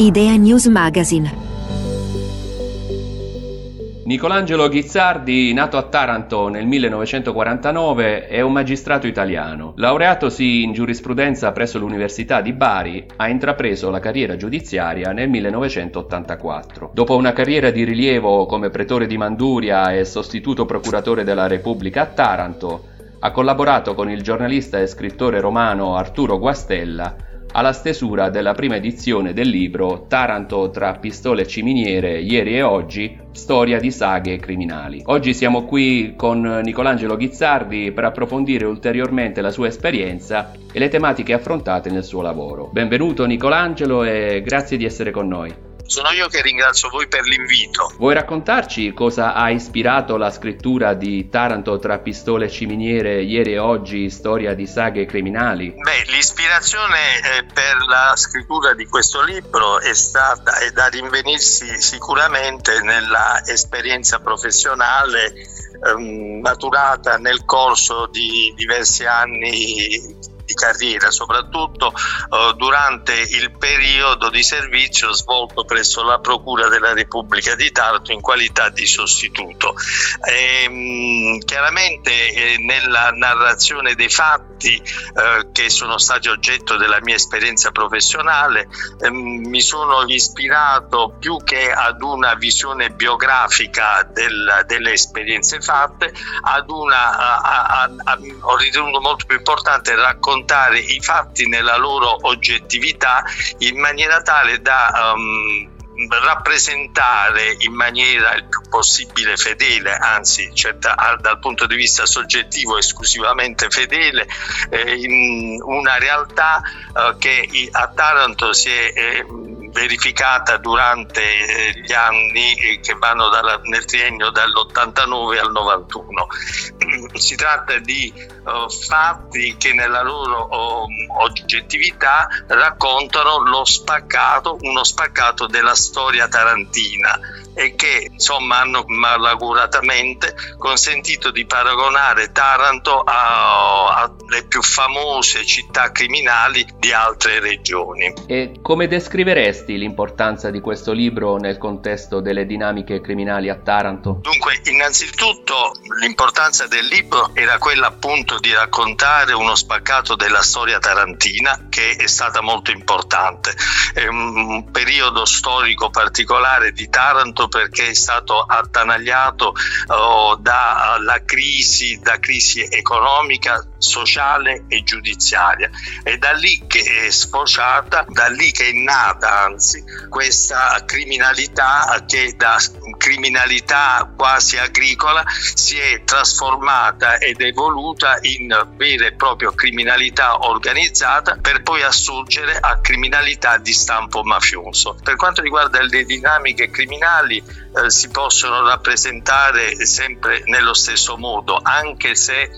Idea News Magazine. Nicolangelo Ghizzardi, nato a Taranto nel 1949, è un magistrato italiano. Laureatosi in giurisprudenza presso l'Università di Bari, ha intrapreso la carriera giudiziaria nel 1984. Dopo una carriera di rilievo come pretore di Manduria e sostituto procuratore della Repubblica a Taranto, ha collaborato con il giornalista e scrittore romano Arturo Guastella alla stesura della prima edizione del libro Taranto tra pistole e ciminiere, ieri e oggi, storia di saghe criminali. Oggi siamo qui con Nicolangelo Ghizzardi per approfondire ulteriormente la sua esperienza e le tematiche affrontate nel suo lavoro. Benvenuto Nicolangelo e grazie di essere con noi. Sono io che ringrazio voi per l'invito. Vuoi raccontarci cosa ha ispirato la scrittura di Taranto tra pistole e ciminiere, ieri e oggi, storia di saghe criminali? L'ispirazione per la scrittura di questo libro è da rinvenirsi sicuramente nella esperienza professionale maturata nel corso di diversi anni di carriera, soprattutto durante il periodo di servizio svolto presso la Procura della Repubblica di Taranto in qualità di sostituto. Chiaramente nella narrazione dei fatti che sono stati oggetto della mia esperienza professionale mi sono ispirato più che ad una visione biografica delle esperienze fatte, ho ritenuto molto più importante raccontare i fatti nella loro oggettività in maniera tale da rappresentare in maniera il più possibile fedele, anzi dal punto di vista soggettivo esclusivamente fedele, in una realtà che a Taranto si è verificata durante gli anni che vanno nel triennio dall'89 al 91. Si tratta di fatti che nella loro oggettività raccontano uno spaccato della storia tarantina e che insomma hanno malaguratamente consentito di paragonare Taranto alle più famose città criminali di altre regioni. E come descriveresti l'importanza di questo libro nel contesto delle dinamiche criminali a Taranto? Dunque, innanzitutto l'importanza del libro era quella appunto di raccontare uno spaccato della storia tarantina che è stata molto importante. È un periodo storico particolare di Taranto perché è stato attanagliato da crisi economica, sociale e giudiziaria. È da lì che è sfociata, da lì che è nata anzi questa criminalità che da criminalità quasi agricola si è trasformata ed evoluta in vera e propria criminalità organizzata per poi assurgere a criminalità di stampo mafioso. Per quanto riguarda le dinamiche criminali si possono rappresentare sempre nello stesso modo, anche se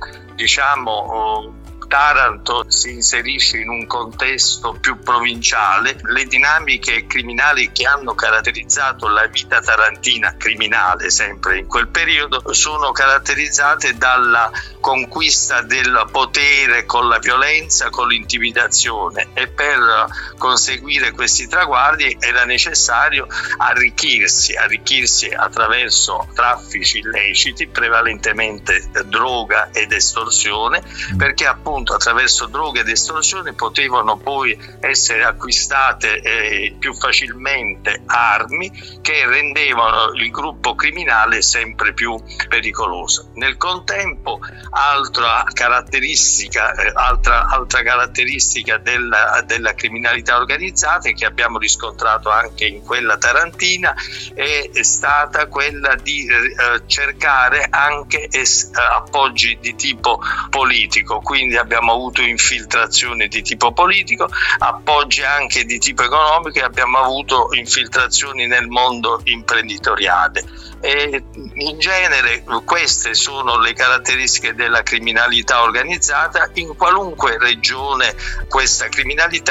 Taranto si inserisce in un contesto più provinciale. Le dinamiche criminali che hanno caratterizzato la vita tarantina criminale sempre in quel periodo sono caratterizzate dalla conquista del potere con la violenza, con l'intimidazione, e per conseguire questi traguardi era necessario arricchirsi attraverso traffici illeciti, prevalentemente droga ed estorsione, perché appunto attraverso droga ed estorsione potevano poi essere acquistate più facilmente armi che rendevano il gruppo criminale sempre più pericoloso. Nel contempo altra caratteristica della criminalità organizzata che abbiamo riscontrato anche in quella tarantina è stata quella di cercare anche appoggi di tipo politico, quindi abbiamo avuto infiltrazioni di tipo politico, appoggi anche di tipo economico, e abbiamo avuto infiltrazioni nel mondo imprenditoriale. E in genere queste sono le caratteristiche della criminalità organizzata. In qualunque regione questa criminalità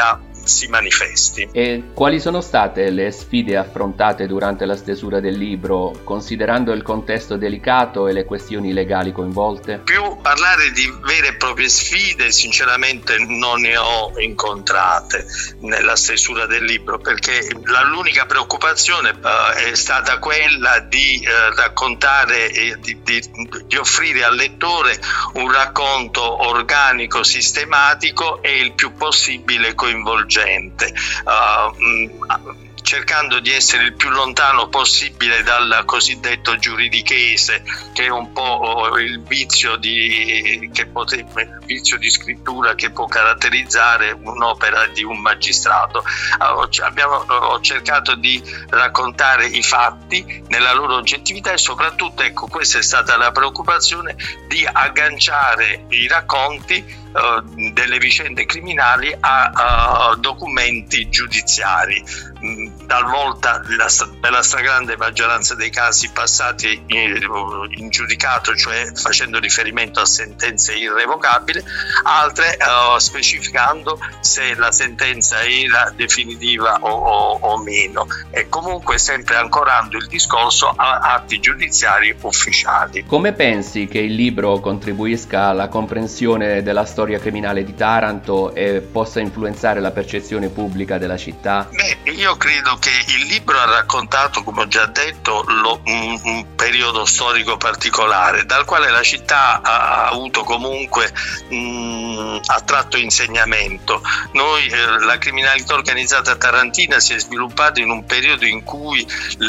si manifesti. E quali sono state le sfide affrontate durante la stesura del libro, considerando il contesto delicato e le questioni legali coinvolte? Più parlare di vere e proprie sfide, sinceramente non ne ho incontrate nella stesura del libro, perché l'unica preoccupazione è stata quella di raccontare e di offrire al lettore un racconto organico, sistematico e il più possibile coinvolgente, cercando di essere il più lontano possibile dal cosiddetto giuridichese, che è un po' il vizio di scrittura che può caratterizzare un'opera di un magistrato. Ho cercato di raccontare i fatti nella loro oggettività e soprattutto, ecco, questa è stata la preoccupazione, di agganciare i racconti delle vicende criminali a documenti giudiziari, talvolta nella stragrande maggioranza dei casi passati in giudicato, cioè facendo riferimento a sentenze irrevocabili, altre specificando se la sentenza era definitiva o meno, e comunque sempre ancorando il discorso a atti giudiziari ufficiali. Come pensi che il libro contribuisca alla comprensione della storia criminale di Taranto e possa influenzare la percezione pubblica della città? Io credo che il libro ha raccontato, come ho già detto, un periodo storico particolare dal quale la città ha avuto comunque ha tratto insegnamento. La criminalità organizzata tarantina si è sviluppata in un periodo in cui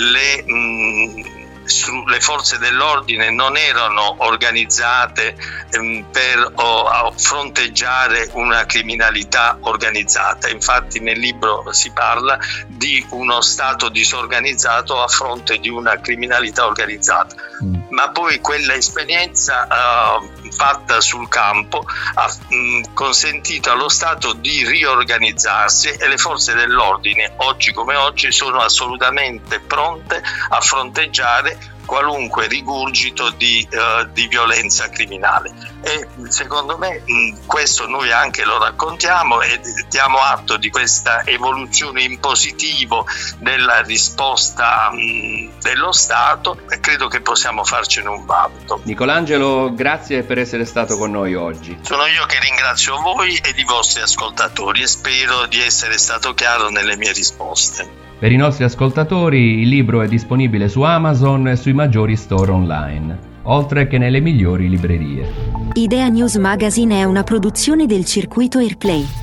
le forze dell'ordine non erano organizzate per fronteggiare una criminalità organizzata. Infatti nel libro si parla di uno Stato disorganizzato a fronte di una criminalità organizzata. Ma poi quella esperienza fatta sul campo ha consentito allo Stato di riorganizzarsi, e le forze dell'ordine oggi come oggi sono assolutamente pronte a fronteggiare qualunque rigurgito di violenza criminale. E secondo me questo noi anche lo raccontiamo e diamo atto di questa evoluzione in positivo della risposta dello Stato, e credo che possiamo farcene un vanto. Nicolangelo, grazie per essere stato con noi oggi. Sono io che ringrazio voi ed i vostri ascoltatori e spero di essere stato chiaro nelle mie risposte. Per i nostri ascoltatori, il libro è disponibile su Amazon e sui maggiori store online, oltre che nelle migliori librerie. Idea News Magazine è una produzione del circuito Airplay.